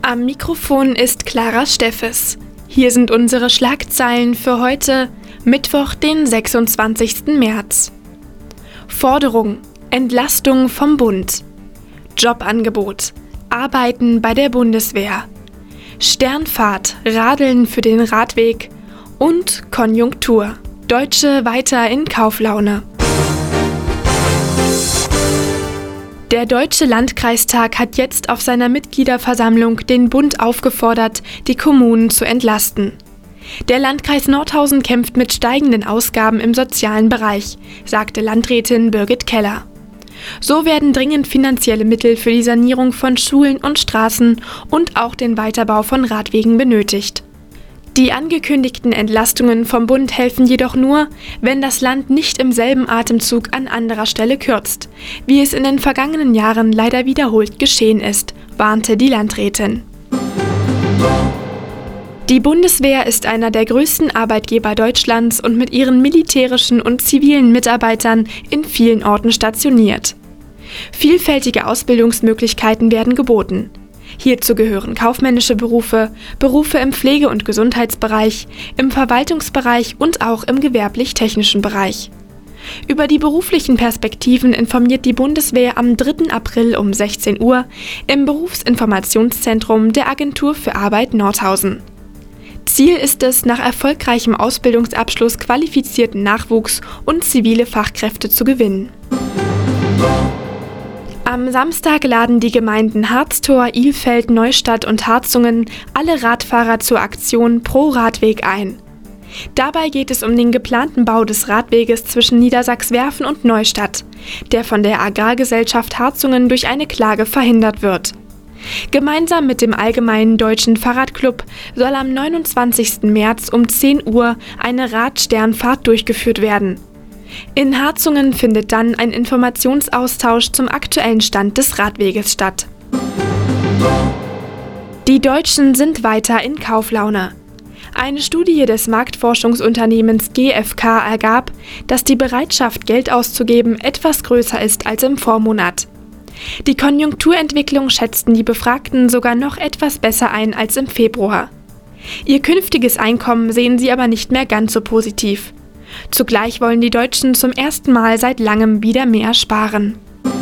Am Mikrofon ist Clara Steffes. Hier sind unsere Schlagzeilen für heute, Mittwoch, den 26. März. Forderung: Entlastung vom Bund. Jobangebot: Arbeiten bei der Bundeswehr. Sternfahrt: Radeln für den Radweg. Und Konjunktur: Deutsche weiter in Kauflaune. Der Deutsche Landkreistag hat jetzt auf seiner Mitgliederversammlung den Bund aufgefordert, die Kommunen zu entlasten. Der Landkreis Nordhausen kämpft mit steigenden Ausgaben im sozialen Bereich, sagte Landrätin Birgit Keller. So werden dringend finanzielle Mittel für die Sanierung von Schulen und Straßen und auch den Weiterbau von Radwegen benötigt. Die angekündigten Entlastungen vom Bund helfen jedoch nur, wenn das Land nicht im selben Atemzug an anderer Stelle kürzt, wie es in den vergangenen Jahren leider wiederholt geschehen ist, warnte die Landrätin. Die Bundeswehr ist einer der größten Arbeitgeber Deutschlands und mit ihren militärischen und zivilen Mitarbeitern in vielen Orten stationiert. Vielfältige Ausbildungsmöglichkeiten werden geboten. Hierzu gehören kaufmännische Berufe, Berufe im Pflege- und Gesundheitsbereich, im Verwaltungsbereich und auch im gewerblich-technischen Bereich. Über die beruflichen Perspektiven informiert die Bundeswehr am 3. April um 16 Uhr im Berufsinformationszentrum der Agentur für Arbeit Nordhausen. Ziel ist es, nach erfolgreichem Ausbildungsabschluss qualifizierten Nachwuchs und zivile Fachkräfte zu gewinnen. Am Samstag laden die Gemeinden Harztor, Ilfeld, Neustadt und Harzungen alle Radfahrer zur Aktion Pro Radweg ein. Dabei geht es um den geplanten Bau des Radweges zwischen Niedersachswerfen und Neustadt, der von der Agrargesellschaft Harzungen durch eine Klage verhindert wird. Gemeinsam mit dem Allgemeinen Deutschen Fahrradclub soll am 29. März um 10 Uhr eine Radsternfahrt durchgeführt werden. In Harzungen findet dann ein Informationsaustausch zum aktuellen Stand des Radweges statt. Die Deutschen sind weiter in Kauflaune. Eine Studie des Marktforschungsunternehmens GfK ergab, dass die Bereitschaft, Geld auszugeben, etwas größer ist als im Vormonat. Die Konjunkturentwicklung schätzten die Befragten sogar noch etwas besser ein als im Februar. Ihr künftiges Einkommen sehen sie aber nicht mehr ganz so positiv. Zugleich wollen die Deutschen zum ersten Mal seit langem wieder mehr sparen.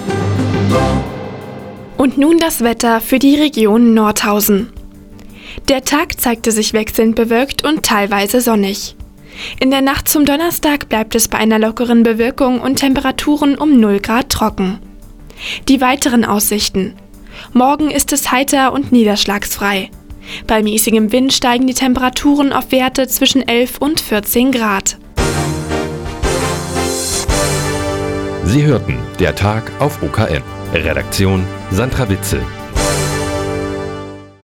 Und nun das Wetter für die Region Nordhausen. Der Tag zeigte sich wechselnd bewölkt und teilweise sonnig. In der Nacht zum Donnerstag bleibt es bei einer lockeren Bewölkung und Temperaturen um 0 Grad trocken. Die weiteren Aussichten: Morgen ist es heiter und niederschlagsfrei. Bei mäßigem Wind steigen die Temperaturen auf Werte zwischen 11 und 14 Grad. Sie hörten der Tag auf OKM. Redaktion Sandra Witzel.